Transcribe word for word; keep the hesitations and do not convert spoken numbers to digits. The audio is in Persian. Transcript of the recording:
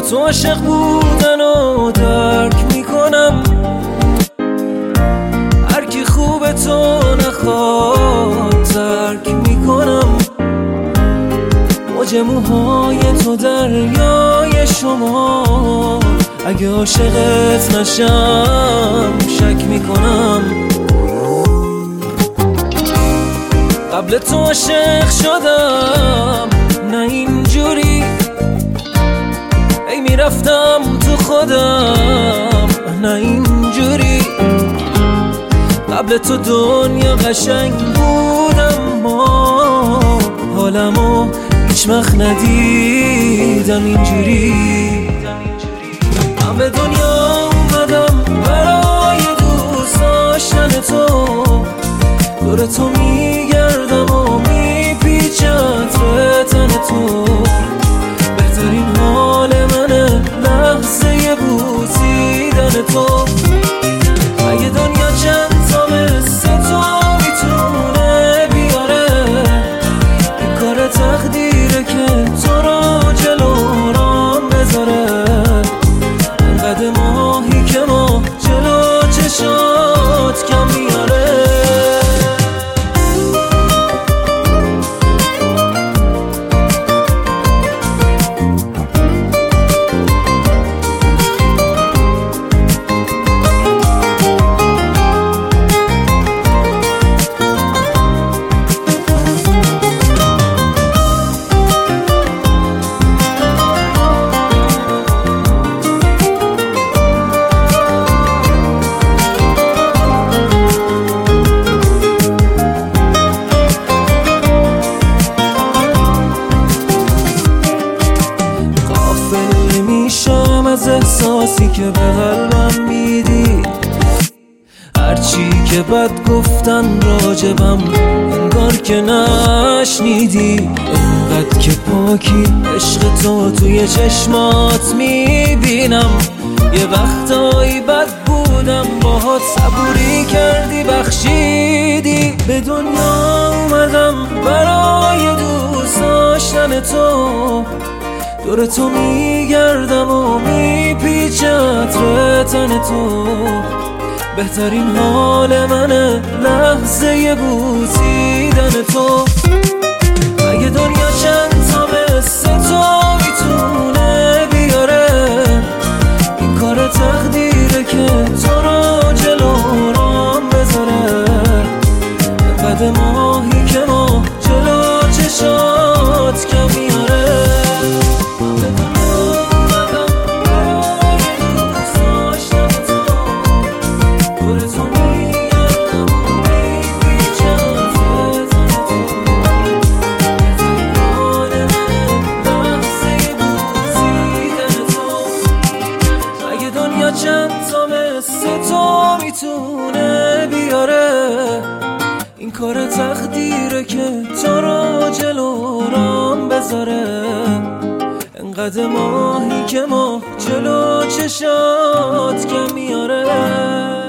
با تو عاشق بودن و درک میکنم، هر کی خوب تو نخواد ترک میکنم. موج موهای تو دریای شما، اگه عاشقت نشم شک میکنم. قبل تو عاشق شدم نه اینجوری، ای میرفتم تو خودم نه اینجوری. قبل تو دنیا قشنگ بودم، ما حالمو هیچ وقت ندیدم اینجوری. من به دنیا اومدم برای دوست داشتن تو، دور تو میگردم و میپیچم توی تن تو. بهترین حال منه لحظه بوسیدن تو. اگه دنیا چند تا مثل تو میتونه بیاره، این کار تقدیره که تو رو جلو رام بذاره. قد ماهی که ما جلو چشات کم میاره. از احساسی که به قلبم میدی، هرچی که بد گفتن راجبم انگار که نشنیدی. اینقدر که پاکی عشق تو توی چشمات میبینم. یه وقتایی بد بودم باهات، صبوری کردی بخشیدی. به دنیا اومدم برای دوست داشتن تو، دور تو میگردم و میپیچم توی تن تو. بهترین حال منه لحظه بوسیدن تو. اگه دنیا چند تا مثل تو میتونه بیاره، این کار تقدیره که تو رو جلو رام بذاره. قد ماهی که ما جلو چشات کم میاره. چند تا مثل تو میتونه بیاره، این کار تقدیره که تو رو جلو رام بذاره. انقدر ماهی که ما جلو چشات کم میاره.